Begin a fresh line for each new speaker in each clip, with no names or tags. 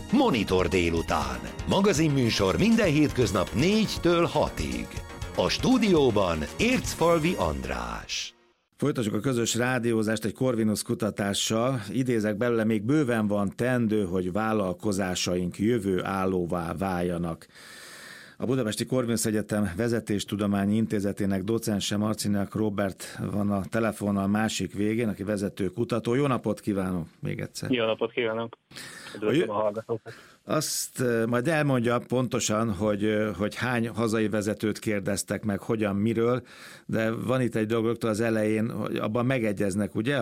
Monitor délután. Magazinműsor minden hétköznap 4-től 6-ig. A stúdióban Ércfalvi András.
Folytassuk a közös rádiózást egy Corvinus kutatással. Idézek belőle, még bőven van teendő, hogy vállalkozásaink jövő állóvá váljanak. A Budapesti Corvinus Egyetem Vezetéstudományi Intézetének docense Marcinak Róbert van a telefonnal másik végén, aki vezető kutató. Jó napot kívánok még egyszer!
Jó napot kívánok! Üdvözlöm a hallgatókat!
Azt majd elmondja pontosan, hogy hány hazai vezetőt kérdeztek meg, hogyan, miről, de van itt egy dolog rögtön az elején, hogy abban megegyeznek, ugye,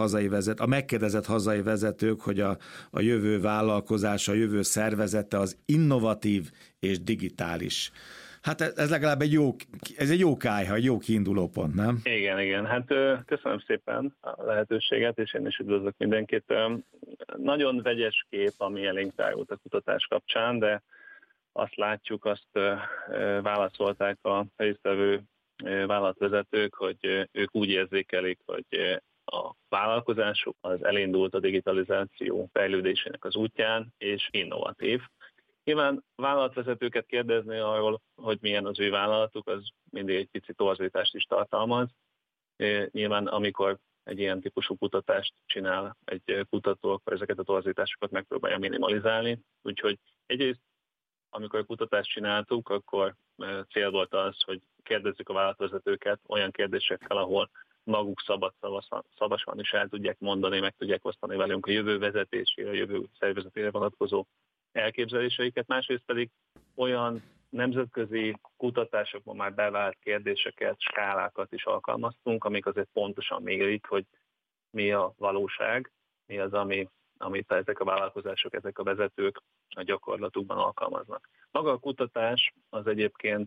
a megkérdezett hazai vezetők, hogy a jövő vállalkozása, a jövő szervezete az innovatív és digitális. Hát ez legalább egy jó kályha, egy jó kiinduló pont, nem?
Igen. Hát köszönöm szépen a lehetőséget, és én is üdvözlök mindenkit. Nagyon vegyes kép, ami elénk tárult a kutatás kapcsán, de azt látjuk, azt válaszolták a résztvevő vállalatvezetők, hogy ők úgy érzékelik, hogy a vállalkozásuk az elindult a digitalizáció fejlődésének az útján, és innovatív. Nyilván vállalatvezetőket kérdezni arról, hogy milyen az ő vállalatuk, az mindig egy pici torzítást is tartalmaz. Nyilván amikor egy ilyen típusú kutatást csinál egy kutató, akkor ezeket a torzításokat megpróbálja minimalizálni. Úgyhogy egyrészt, amikor a kutatást csináltuk, akkor cél volt az, hogy kérdezzük a vállalatvezetőket olyan kérdésekkel, ahol maguk szabasan is el tudják mondani, meg tudják osztani velünk a jövő vezetésére, a jövő szervezetére vonatkozó elképzeléseiket, másrészt pedig olyan nemzetközi kutatásokban már bevált kérdéseket, skálákat is alkalmaztunk, amik azért pontosan mérik, hogy mi a valóság, mi az, amit ezek a vállalkozások, ezek a vezetők a gyakorlatukban alkalmaznak. Maga a kutatás az egyébként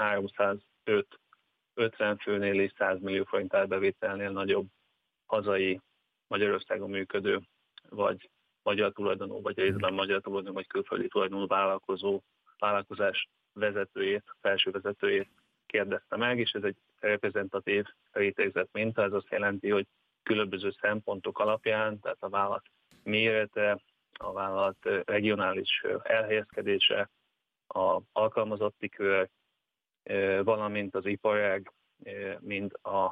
350 főnél és 100 millió forint árbevételnél nagyobb hazai, Magyarországon működő, vagy magyar tulajdonú, vagy részben magyar tulajdonú, vagy külföldi tulajdonú vállalkozás vezetőjét, felső vezetőjét kérdezte meg, és ez egy reprezentatív rétegzett minta, ez azt jelenti, hogy különböző szempontok alapján, tehát a vállalat mérete, a vállalat regionális elhelyezkedése, a alkalmazotti kör, valamint az iparág, mind a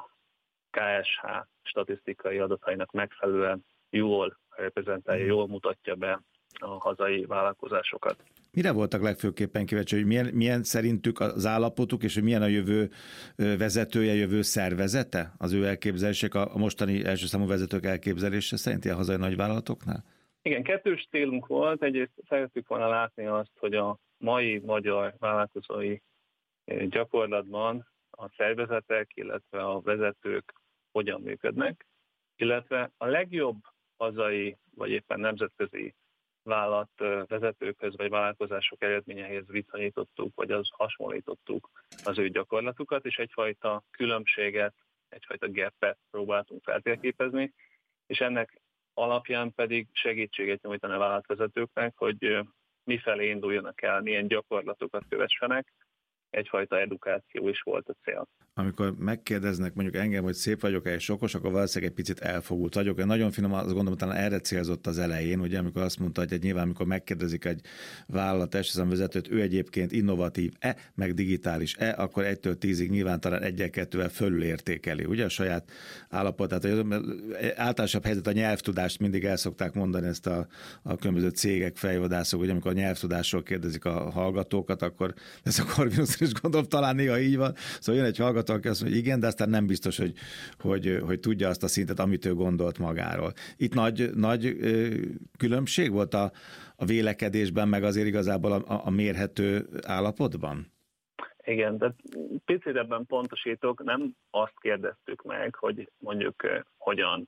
KSH statisztikai adatainak megfelelően jól reprezentálja, jól mutatja be a hazai vállalkozásokat.
Mire voltak legfőképpen kíváncsi, hogy milyen szerintük az állapotuk, és hogy milyen a jövő vezetője, jövő szervezete? Az ő elképzelések, a mostani első számú vezetők elképzelése szerint a hazai nagyvállalatoknál?
Igen, kettős célunk volt. Egyrészt szerettük volna látni azt, hogy a mai magyar vállalkozói gyakorlatban a szervezetek, illetve a vezetők hogyan működnek, illetve a legjobb hazai, vagy éppen nemzetközi vállalatvezetőkhöz, vagy vállalkozások eredményeihez viszonyítottuk, vagy az hasonlítottuk az ő gyakorlatukat, és egyfajta különbséget, egyfajta gapet próbáltunk feltérképezni, és ennek alapján pedig segítséget nyújtani a vállalatvezetőknek, hogy mifelé induljanak el, milyen gyakorlatokat kövessenek. Egyfajta edukáció is volt a cél.
Amikor megkérdeznek mondjuk engem, hogy szép vagyok-e és okos, akkor valószínűleg egy picit elfogult vagyok. Én nagyon finom, azt gondolom, talán erre célzott az elején, ugye, amikor azt mondta, hogy nyilván, amikor megkérdezik egy vállalat vezetőt, ő egyébként innovatív-e, meg digitális-e, akkor 1-től 10-ig nyilván talán 1-2-vel fölülértékeli, ugye, a saját állapotát. Általánosabb helyzet a nyelvtudást, mindig el szokták mondani ezt a különböző cégek, fejvadászok, hogy amikor a nyelvtudásról kérdezik a hallgatókat, akkor ez a Corvinus is gondolom, talán néha így van. Szóval jön egy hallgató, aki azt mondja, hogy igen, de aztán nem biztos, hogy tudja azt a szintet, amit ő gondolt magáról. Itt nagy különbség volt a vélekedésben, meg azért igazából a mérhető állapotban?
Igen, de picit ebben pontosítok, nem azt kérdeztük meg, hogy mondjuk hogyan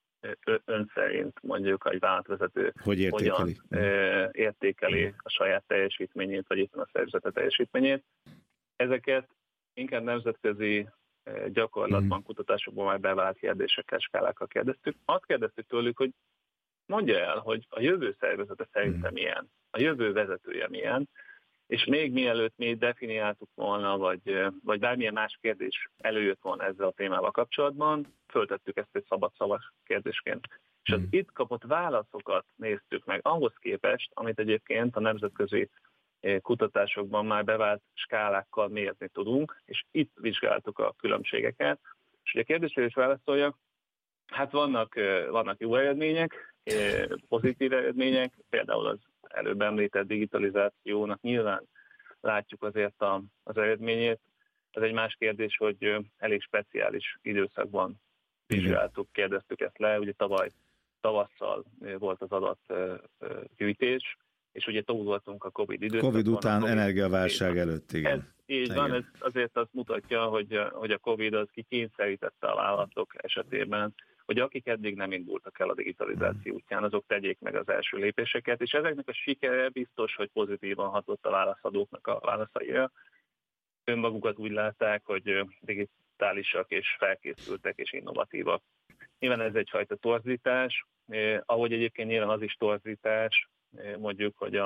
ön szerint mondjuk egy vállalatvezető hogyan értékeli a saját teljesítményét, vagy éppen a szervezete teljesítményét. Ezeket inkább nemzetközi gyakorlatban, kutatásokban már bevált kérdésekkel, skálákkal kérdeztük. Azt kérdeztük tőlük, hogy mondja el, hogy a jövő szervezete szerintem milyen, a jövő vezetője milyen, és még mielőtt mi definiáltuk volna, vagy bármilyen más kérdés előjött volna ezzel a témával kapcsolatban, föltettük ezt egy szabad szavas kérdésként. És az itt kapott válaszokat néztük meg, ahhoz képest, amit egyébként a nemzetközi kutatásokban már bevált skálákkal mérni tudunk, és itt vizsgáltuk a különbségeket. És ugye a kérdésre is válaszoljak, hát vannak jó eredmények, pozitív eredmények, például az előbb említett digitalizációnak nyilván látjuk azért az eredményét. Ez egy más kérdés, hogy elég speciális időszakban vizsgáltuk, kérdeztük ezt le, ugye tavaly tavasszal volt az adatgyűjtés, és ugye túl voltunk a Covid időszakban.
Covid után, energiaválság előtt, igen.
Így van, ez azért azt mutatja, hogy a Covid az kikényszerítette a vállalatok esetében, hogy akik eddig nem indultak el a digitalizáció útján, azok tegyék meg az első lépéseket, és ezeknek a sikere biztos, hogy pozitívan hatott a válaszadóknak a válaszaira. Önmagukat úgy látták, hogy digitálisak és felkészültek és innovatívak. Nyilván ez egyfajta torzítás, ahogy egyébként nyilván az is torzítás, mondjuk, hogy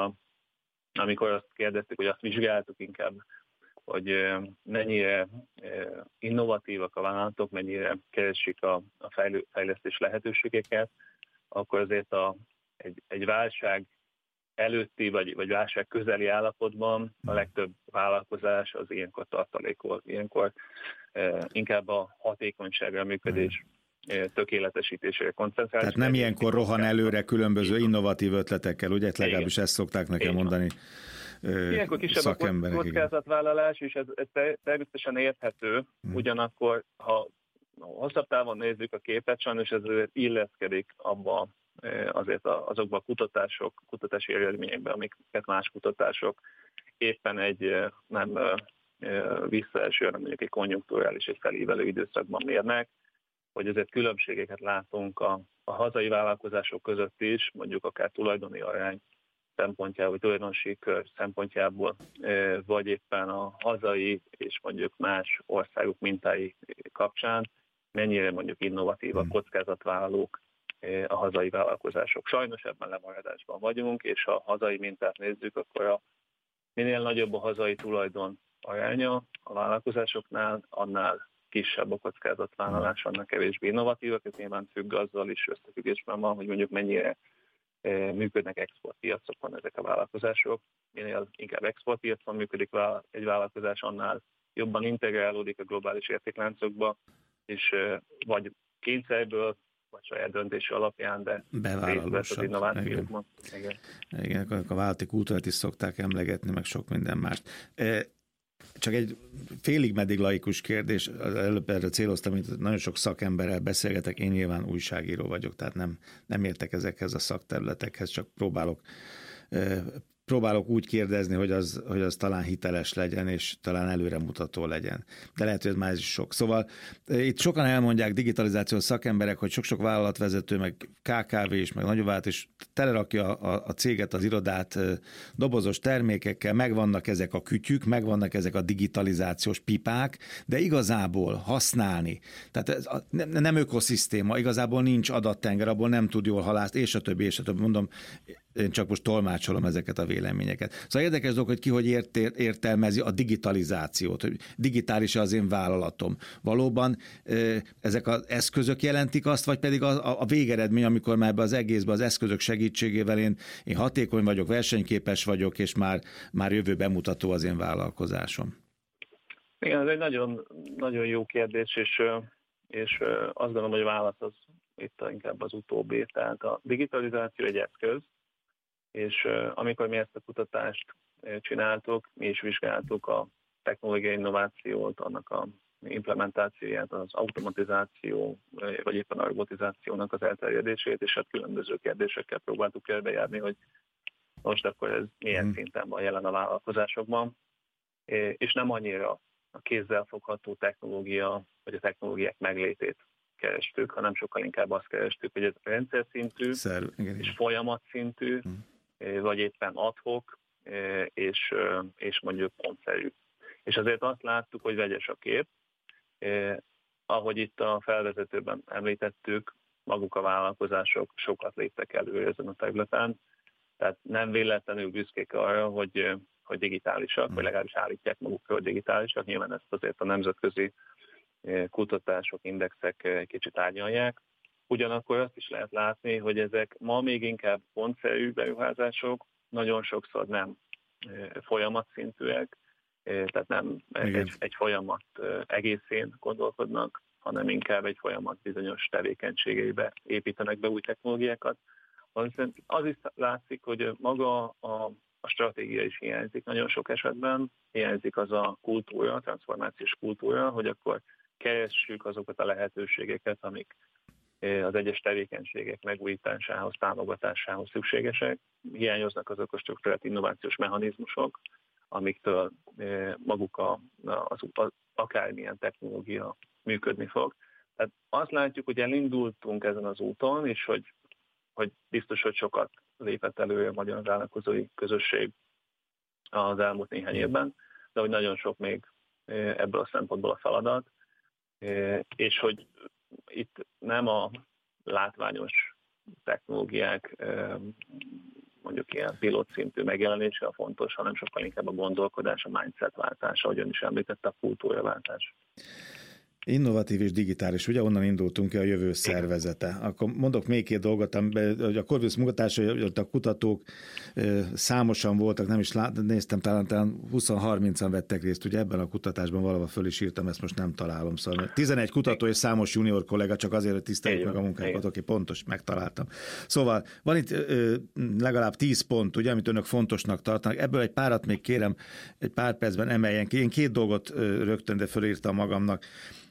amikor azt kérdeztük, hogy azt vizsgáltuk inkább, hogy mennyire innovatívak a vállalatok, mennyire keresik a fejlesztés lehetőségeket, akkor azért egy válság előtti vagy válság közeli állapotban a legtöbb vállalkozás az ilyenkor tartalékol, ilyenkor inkább a hatékonyságra, a működés tökéletesítésére koncentrál.
Tehát nem ilyenkor rohan előre különböző innovatív ötletekkel, ugye? Legalábbis ezt szokták nekem mondani
ilyenkor kisebb a kockázatvállalás, és ez természetesen érthető, ugyanakkor, ha hosszabb távon nézzük a képet, sajnos ez illeszkedik abba azért azokban a kutatási eredményekben, amiket más kutatások éppen egy nem visszaeső, hanem mondjuk egy konjunkturális, egy felívelő időszakban mérnek, hogy azért különbségeket látunk a hazai vállalkozások között is, mondjuk akár tulajdoni arány szempontjából, vagy tulajdonosi kör szempontjából, vagy éppen a hazai és mondjuk más országok mintái kapcsán, mennyire mondjuk innovatívak, kockázatvállalók a hazai vállalkozások. Sajnos ebben lemaradásban vagyunk, és ha hazai mintát nézzük, akkor minél nagyobb a hazai tulajdon aránya a vállalkozásoknál, annál kisebb a kockázatvállalás, annak kevésbé innovatívak. Ez nyilván függ azzal is, összefüggésben van, hogy mondjuk mennyire működnek exportpiacokon ezek a vállalkozások. Minél inkább exportpiacon működik egy vállalkozás, annál jobban integrálódik a globális értékláncokba, és vagy kényszerből, vagy saját döntése alapján, de részt vesz az innovációkban.
Igen, a vállalati kultúrát is szokták emlegetni, meg sok minden más. Csak egy félig meddig laikus kérdés, előbb erre céloztam, hogy nagyon sok szakemberrel beszélgetek, én nyilván újságíró vagyok, tehát nem értek ezekhez a szakterületekhez, csak próbálok úgy kérdezni, hogy az talán hiteles legyen, és talán előremutató legyen. De lehet, hogy ez már is sok. Szóval itt sokan elmondják, digitalizációs szakemberek, hogy sok-sok vállalatvezető, meg KKV is, meg nagyobb vállalat is telerakja a céget, az irodát dobozos termékekkel, megvannak ezek a kütyük, megvannak ezek a digitalizációs pipák, de igazából használni, tehát ez nem ökoszisztéma, igazából nincs adattenger, abból nem tud jól halászni, és a többi, mondom, én csak most tolmácsolom ezeket a véleményeket. Szóval érdekes dolog, hogy ki hogy értelmezi a digitalizációt, hogy digitális az én vállalatom. Valóban ezek az eszközök jelentik azt, vagy pedig a végeredmény, amikor már ebbe az egészbe az eszközök segítségével én hatékony vagyok, versenyképes vagyok, és már jövő bemutató az én vállalkozásom.
Igen, ez egy nagyon, nagyon jó kérdés, és azt gondolom, hogy a válasz az itt inkább az utóbbi. Tehát a digitalizáció egy eszköz, és amikor mi ezt a kutatást csináltuk, mi is vizsgáltuk a technológiai innovációt, annak a implementációját, az automatizáció, vagy éppen a robotizációnak az elterjedését, és hát különböző kérdésekkel próbáltuk körbejárni, hogy most akkor ez milyen szinten van jelen a vállalkozásokban, és nem annyira a kézzel fogható technológia, vagy a technológiák meglétét kerestük, hanem sokkal inkább azt kerestük, hogy ez rendszer szintű és folyamat szintű, vagy éppen ad-hoc, és mondjuk pontszerű. És azért azt láttuk, hogy vegyes a kép. Ahogy itt a felvezetőben említettük, maguk a vállalkozások sokat léptek előre ezen a területen, tehát nem véletlenül büszkék arra, hogy digitálisak, vagy legalábbis állítják magukról, hogy digitálisak. Nyilván ezt azért a nemzetközi kutatások, indexek kicsit árnyalják, Ugyanakkor azt is lehet látni, hogy ezek ma még inkább pontszerű beruházások, nagyon sokszor nem folyamatszintűek, tehát nem egy folyamat egészén gondolkodnak, hanem inkább egy folyamat bizonyos tevékenységeibe építenek be új technológiákat. Az is látszik, hogy maga a stratégia is hiányzik nagyon sok esetben, hiányzik az a kultúra, a transformációs kultúra, hogy akkor keressük azokat a lehetőségeket, amik az egyes tevékenységek megújításához, támogatásához szükségesek. Hiányoznak azok a struktúrált innovációs mechanizmusok, amiktől maguk az akármilyen technológia működni fog. Tehát azt látjuk, hogy elindultunk ezen az úton, és hogy biztos, hogy sokat lépett előre a magyar vállalkozói közösség az elmúlt néhány évben, de hogy nagyon sok még ebből a szempontból a feladat, és hogy itt nem a látványos technológiák mondjuk ilyen pilotszintű megjelenése a fontos, hanem sokkal inkább a gondolkodás, a mindset váltása, ahogyan is említette, a kultúraváltás.
Innovatív és digitális, ugye onnan indultunk ki, a jövő szervezete. Akkor mondok még két dolgot, hogy a Corvinus munkatársai, a kutatók számosan voltak, nem is néztem, talán 20-30-an vettek részt, ugye ebben a kutatásban valahol föl is írtam, ezt most nem találom. Szóval 11 kutató és számos junior kollega, csak azért, hogy tiszteljük meg a munkájukat, oké, pontos, megtaláltam. Szóval van itt legalább 10 pont, ugye, amit önök fontosnak tartanak. Ebből egy párat még kérem, egy pár percben emeljen ki. Én két dolgot rögtön, de fölírtam magamnak.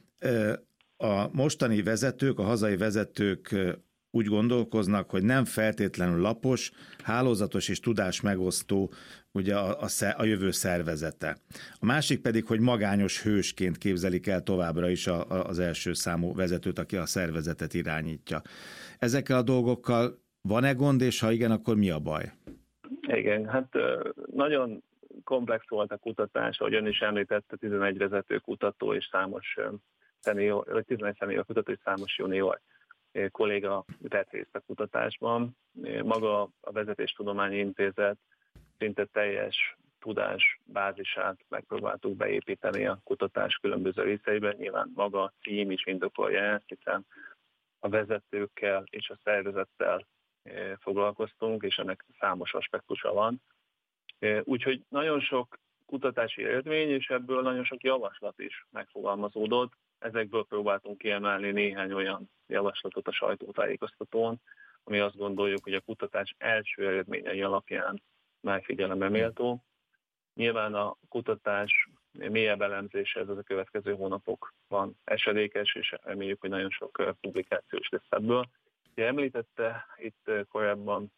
A mostani vezetők, a hazai vezetők úgy gondolkoznak, hogy nem feltétlenül lapos, hálózatos és tudás megosztó ugye a jövő szervezete. A másik pedig, hogy magányos hősként képzelik el továbbra is az első számú vezetőt, aki a szervezetet irányítja. Ezekkel a dolgokkal van-e gond, és ha igen, akkor mi a baj?
Igen, hát nagyon komplex volt a kutatás, ahogy ön is említette, 11 vezető kutató és számos szenior, vagy 11 szenior kutató és számos junior kolléga vett részt a kutatásban. Maga a Vezetéstudományi Intézet szinte teljes tudásbázisát megpróbáltuk beépíteni a kutatás különböző részeiben. Nyilván maga a cím is indokolja ezt, hiszen a vezetőkkel és a szervezettel foglalkoztunk, és ennek számos aspektusa van. Úgyhogy nagyon sok kutatási eredmény, és ebből nagyon sok javaslat is megfogalmazódott. Ezekből próbáltunk kiemelni néhány olyan javaslatot a sajtótájékoztatón, ami azt gondoljuk, hogy a kutatás első eredményei alapján már figyelembe méltó. Nyilván a kutatás mélyebb elemzése ez az a következő hónapokban esedékes, és reméljük, hogy nagyon sok publikáció is lesz ebből. Ugye említette itt korábban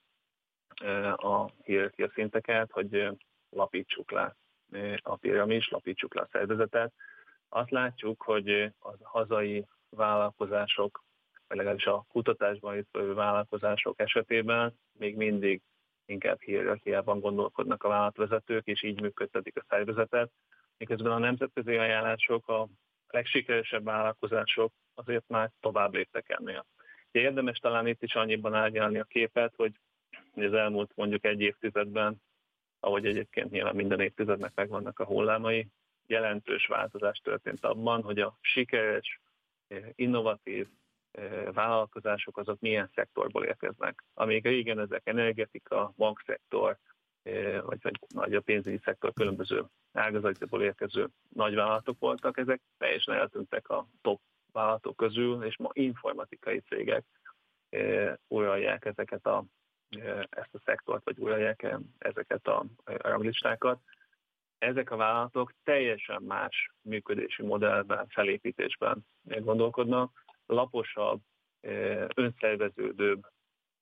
a hierarchia szinteket, hogy lapítsuk le a piramis, lapítsuk le a szervezetet. Azt látjuk, hogy a hazai vállalkozások, vagy legalábbis a kutatásban résztvevő vállalkozások esetében még mindig inkább hierarchiában gondolkodnak a vállalatvezetők, és így működtetik a szervezetet. Miközben a nemzetközi ajánlások, a legsikeresebb vállalkozások azért már tovább léptek ennél. Érdemes talán itt is annyiban árnyalni a képet, hogy az elmúlt mondjuk egy évtizedben, ahogy egyébként nyilván minden évtizednek megvannak a hullámai, jelentős változás történt abban, hogy a sikeres, innovatív vállalkozások azok milyen szektorból érkeznek. Amíg régen ezek energetika, bankszektor, vagy a pénzügyi szektor különböző ágazatból érkező nagyvállalatok voltak, ezek teljesen eltűntek a top vállalatok közül, és ma informatikai cégek uralják ezt a szektort, vagy uralják ezeket a ranglistákat. Ezek a vállalatok teljesen más működési modellben, felépítésben gondolkodnak, laposabb, önszerveződőbb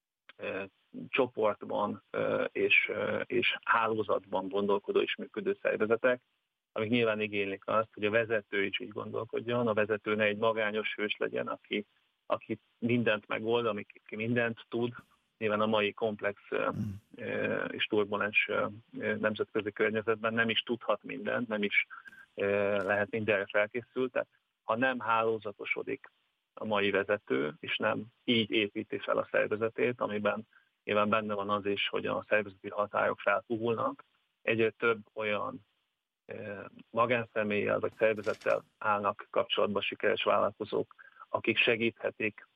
csoportban és hálózatban gondolkodó és működő szervezetek, amik nyilván igénylik azt, hogy a vezető is így gondolkodjon, a vezető ne egy magányos hős legyen, aki mindent megold, aki mindent tud. Nyilván a mai komplex és turbulens nemzetközi környezetben nem is tudhat mindent, nem is lehet mindenre felkészült. Tehát ha nem hálózatosodik a mai vezető, és nem így építi fel a szervezetét, amiben nyilván benne van az is, hogy a szervezeti határok felpuhulnak, egyre több olyan magánszemélyel vagy szervezettel állnak kapcsolatba sikeres vállalkozók, akik segíthetik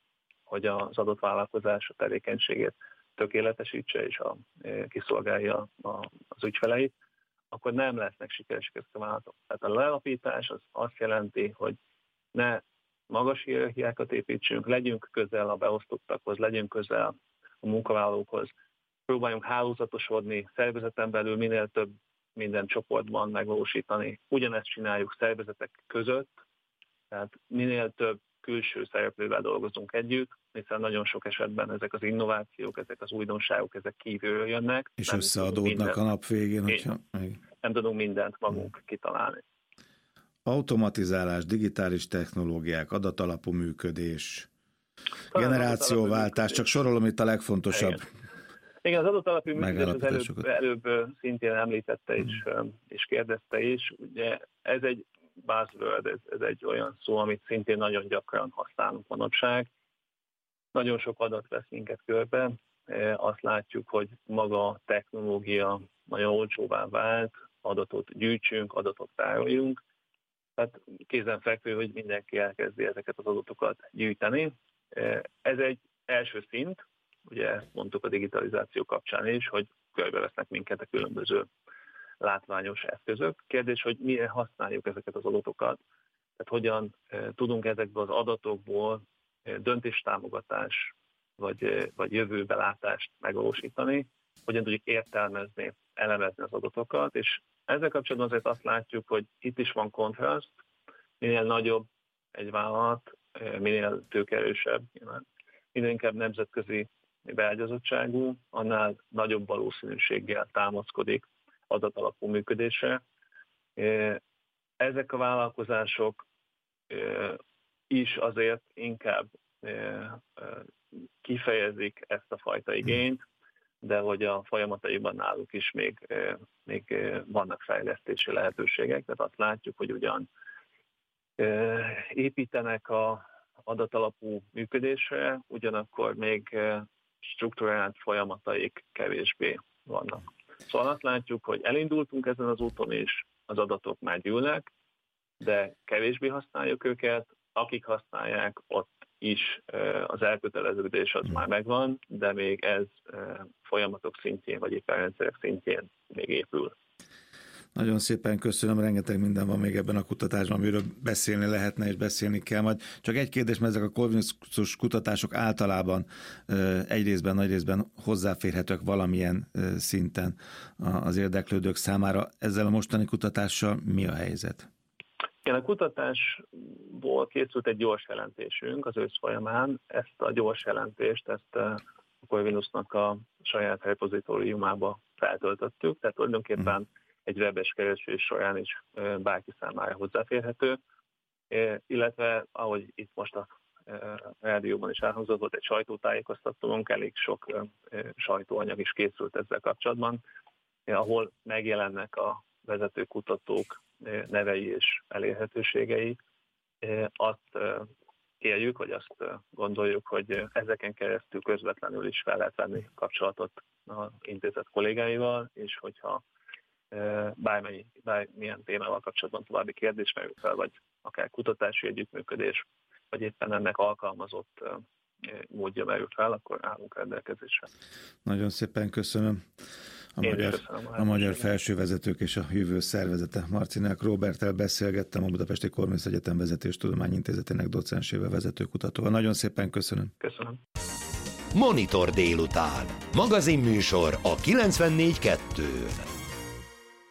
hogy az adott vállalkozás a tevékenységét tökéletesítse és kiszolgálja az ügyfeleit, akkor nem lesznek sikeresek ezek a vállalatok. Tehát a lealapítás az azt jelenti, hogy ne magas hierarchiákat építsünk, legyünk közel a beosztottakhoz, legyünk közel a munkavállalókhoz, próbáljunk hálózatosodni, szervezeten belül minél több minden csoportban megvalósítani. Ugyanezt csináljuk szervezetek között, tehát minél több külső szereplővel dolgozunk együtt, hiszen nagyon sok esetben ezek az innovációk, ezek az újdonságok, ezek kívülről jönnek.
És összeadódnak a nap végén.
Nem tudunk mindent magunk kitalálni.
Automatizálás, digitális technológiák, adatalapú működés, generációváltás, csak sorolom itt a legfontosabb.
Igen, az adatalapú működés az előbb szintén említette és kérdezte is. Ugye ez egy buzzword, ez egy olyan szó, amit szintén nagyon gyakran használunk manapság. Nagyon sok adat vesz minket körbe. Azt látjuk, hogy maga a technológia nagyon olcsóvá vált, adatot gyűjtsünk, adatot tároljunk. Tehát kézenfekvő, hogy mindenki elkezdi ezeket az adatokat gyűjteni. Ez egy első szint, ugye ezt mondtuk a digitalizáció kapcsán is, hogy körbevesznek minket a különböző látványos eszközök. Kérdés, hogy mire használjuk ezeket az adatokat, tehát hogyan tudunk ezekből az adatokból döntéstámogatás vagy jövőbelátást megvalósítani, hogyan tudjuk értelmezni, elemezni az adatokat, és ezzel kapcsolatban azért azt látjuk, hogy itt is van kontraszt, minél nagyobb egy vállalat, minél tőkeerősebb, minél inkább nemzetközi beágyazottságú, annál nagyobb valószínűséggel támaszkodik adatalapú működésre. Ezek a vállalkozások is azért inkább kifejezik ezt a fajta igényt, de hogy a folyamataiban náluk is még vannak fejlesztési lehetőségek, tehát azt látjuk, hogy ugyan építenek az adatalapú működésre, ugyanakkor még strukturált folyamataik kevésbé vannak. Szóval azt látjuk, hogy elindultunk ezen az úton is, az adatok már gyűlnek, de kevésbé használjuk őket, akik használják, ott is az elköteleződés az már megvan, de még ez folyamatok szintjén, vagy éppen rendszerek szintjén még épül.
Nagyon szépen köszönöm, rengeteg minden van még ebben a kutatásban, amiről beszélni lehetne és beszélni kell majd. Csak egy kérdés, mert ezek a Corvinus kutatások általában egy részben, nagy részben hozzáférhetők valamilyen szinten az érdeklődők számára. Ezzel a mostani kutatással mi a helyzet?
Igen, a kutatásból készült egy gyors jelentésünk az ősz folyamán. Ezt a gyors jelentést, a Corvinusnak a saját repozitóriumába feltöltöttük, tehát tulajdonképpen egy webes keresés során is bárki számára hozzáférhető, illetve ahogy itt most a rádióban is elhangzott, volt egy sajtótájékoztatónk, elég sok sajtóanyag is készült ezzel kapcsolatban, ahol megjelennek a vezető kutatók nevei és elérhetőségei. Azt kérjük, vagy azt gondoljuk, hogy ezeken keresztül közvetlenül is fel lehet venni kapcsolatot az intézet kollégáival, és hogyha bármilyen témával kapcsolatban további kérdés merül fel, vagy akár kutatási együttműködés, vagy éppen ennek alkalmazott módja merül fel, akkor állunk rendelkezésre.
Nagyon szépen köszönöm. A Magyar Felsővezetők és a Jövő Szervezete Marcinák Róberttel beszélgettem, a Budapesti Corvinus Egyetem Vezetéstudományintézetének docensével, vezetőkutatóval. Nagyon szépen köszönöm.
Köszönöm.
Monitor délután. Magazinműsor a 94.2-n.